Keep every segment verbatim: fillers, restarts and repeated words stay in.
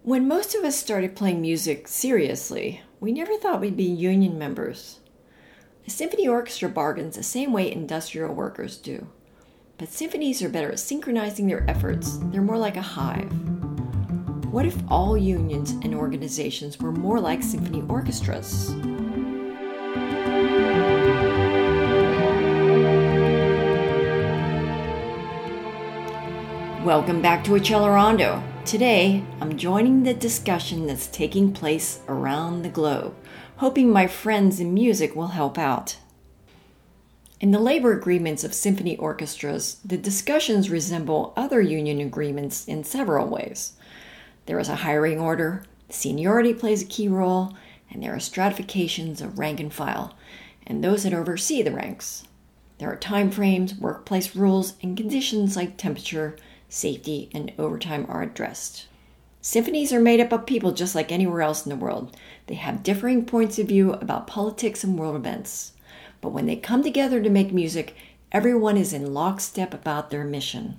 When most of us started playing music seriously, we never thought we'd be union members. A symphony orchestra bargains the same way industrial workers do. But symphonies are better at synchronizing their efforts. They're more like a hive. What if all unions and organizations were more like symphony orchestras? Welcome back to Accelerando. Today, I'm joining the discussion that's taking place around the globe, hoping my friends in music will help out. In the labor agreements of symphony orchestras, the discussions resemble other union agreements in several ways. There is a hiring order, seniority plays a key role, and there are stratifications of rank and file, and those that oversee the ranks. There are time frames, workplace rules, and conditions like temperature, safety, and overtime are addressed. Symphonies are made up of people just like anywhere else in the world. They have differing points of view about politics and world events. But when they come together to make music, everyone is in lockstep about their mission.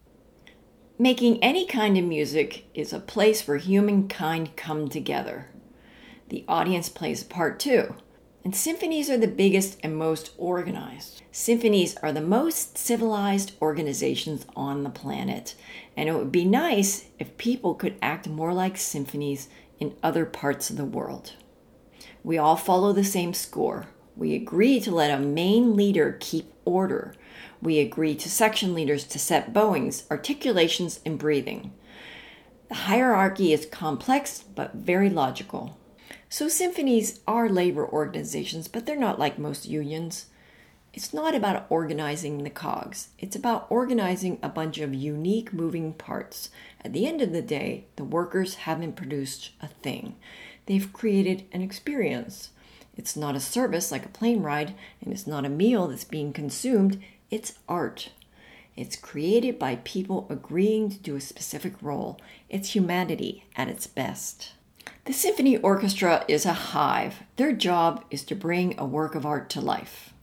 Making any kind of music is a place where humankind come together. The audience plays a part too. And symphonies are the biggest and most organized. Symphonies are the most civilized organizations on the planet. And it would be nice if people could act more like symphonies in other parts of the world. We all follow the same score. We agree to let a main leader keep order. We agree to section leaders to set bowings, articulations, and breathing. The hierarchy is complex but very logical. So symphonies are labor organizations, but they're not like most unions. It's not about organizing the cogs. It's about organizing a bunch of unique moving parts. At the end of the day, the workers haven't produced a thing. They've created an experience. It's not a service like a plane ride, and it's not a meal that's being consumed. It's art. It's created by people agreeing to do a specific role. It's humanity at its best. The symphony orchestra is a hive. Their job is to bring a work of art to life.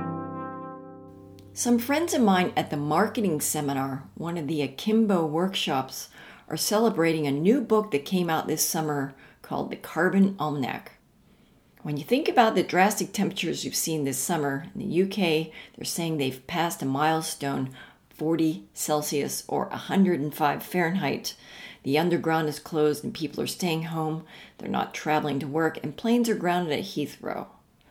Some friends of mine at the marketing seminar, one of the Akimbo workshops, are celebrating a new book that came out this summer called The Carbon Almanac. When you think about the drastic temperatures you've seen this summer, in the U K, they're saying they've passed a milestone, forty Celsius or one hundred five Fahrenheit. The underground is closed and people are staying home. They're not traveling to work and planes are grounded at Heathrow.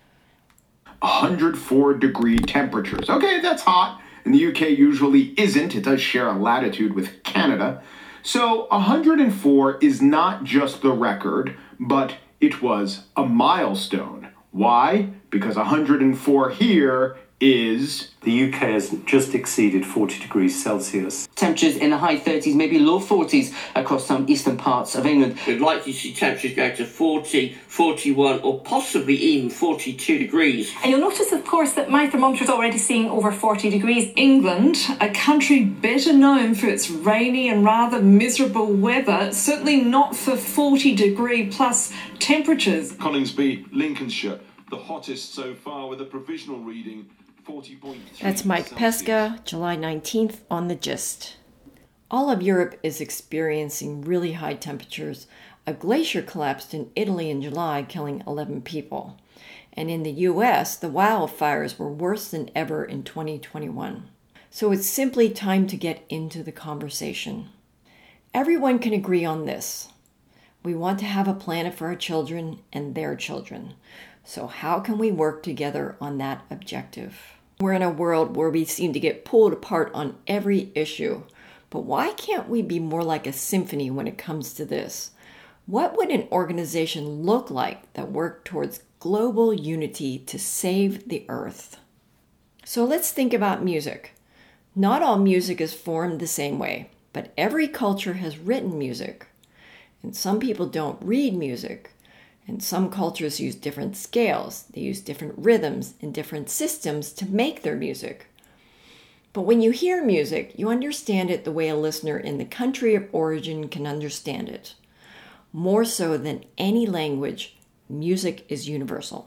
one hundred four degree temperatures. Okay, that's hot. And the U K usually isn't. It does share a latitude with Canada. So one hundred four is not just the record, but it was a milestone. Why? Because one hundred four here is... The U K has just exceeded forty degrees Celsius. Temperatures in the high thirties, maybe low forties across some eastern parts of England. We'd likely to see temperatures go to forty, forty-one or possibly even forty-two degrees. And you'll notice, of course, that my thermometer is already seeing over forty degrees. England, a country better known for its rainy and rather miserable weather, certainly not for forty degree plus temperatures. Coningsby, Lincolnshire, the hottest so far with a provisional reading forty point three. That's Mike Pesca, July nineteenth on The Gist. All of Europe is experiencing really high temperatures. A glacier collapsed in Italy in July, killing eleven people. And in the U S, the wildfires were worse than ever in twenty twenty-one. So it's simply time to get into the conversation. Everyone can agree on this. We want to have a planet for our children and their children. So how can we work together on that objective? We're in a world where we seem to get pulled apart on every issue. But why can't we be more like a symphony when it comes to this? What would an organization look like that worked towards global unity to save the earth? So let's think about music. Not all music is formed the same way, but every culture has written music. And some people don't read music. And some cultures use different scales. They use different rhythms and different systems to make their music. But when you hear music, you understand it the way a listener in the country of origin can understand it. More so than any language, music is universal.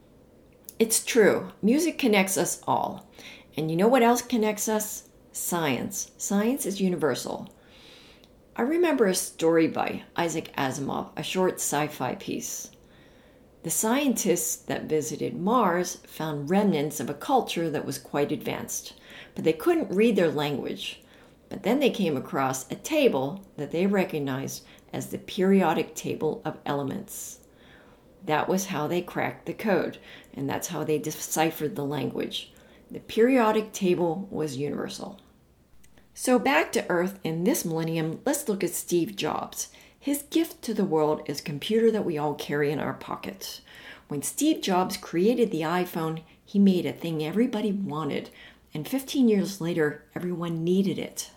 It's true, music connects us all. And you know what else connects us? Science. Science is universal. I remember a story by Isaac Asimov, a short sci-fi piece. The scientists that visited Mars found remnants of a culture that was quite advanced, but they couldn't read their language. But then they came across a table that they recognized as the periodic table of elements. That was how they cracked the code, and that's how they deciphered the language. The periodic table was universal. So back to Earth in this millennium, let's look at Steve Jobs. His gift to the world is a computer that we all carry in our pockets. When Steve Jobs created the iPhone, he made a thing everybody wanted, and fifteen years later, everyone needed it.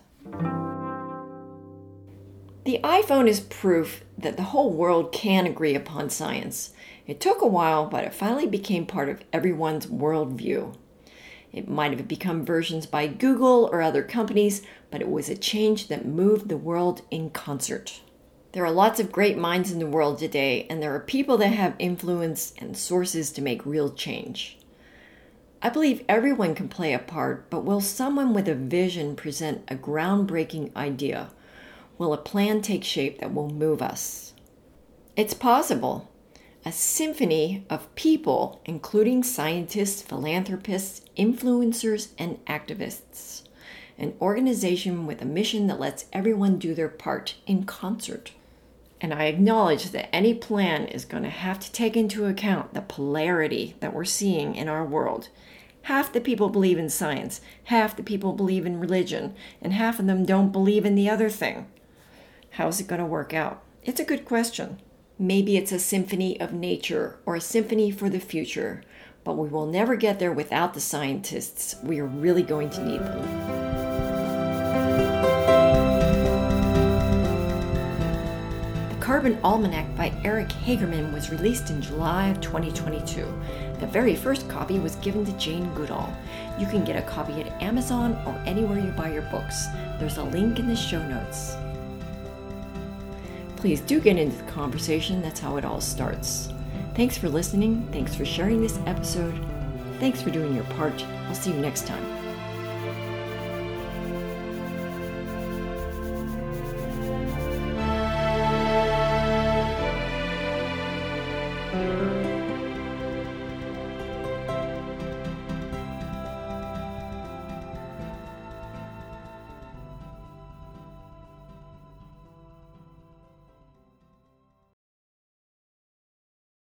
The iPhone is proof that the whole world can agree upon science. It took a while, but it finally became part of everyone's worldview. It might have become versions by Google or other companies, but it was a change that moved the world in concert. There are lots of great minds in the world today, and there are people that have influence and sources to make real change. I believe everyone can play a part, but will someone with a vision present a groundbreaking idea? Will a plan take shape that will move us? It's possible. A symphony of people, including scientists, philanthropists, influencers, and activists. An organization with a mission that lets everyone do their part in concert. And I acknowledge that any plan is going to have to take into account the polarity that we're seeing in our world. Half the people believe in science, half the people believe in religion, and half of them don't believe in the other thing. How's it going to work out? It's a good question. Maybe it's a symphony of nature or a symphony for the future, but we will never get there without the scientists. We are really going to need them. The Carbon Almanac by Eric Hagerman was released in July of twenty twenty-two. The very first copy was given to Jane Goodall. You can get a copy at Amazon or anywhere you buy your books. There's a link in the show notes. Please do get into the conversation. That's how it all starts. Thanks for listening. Thanks for sharing this episode. Thanks for doing your part. I'll see you next time.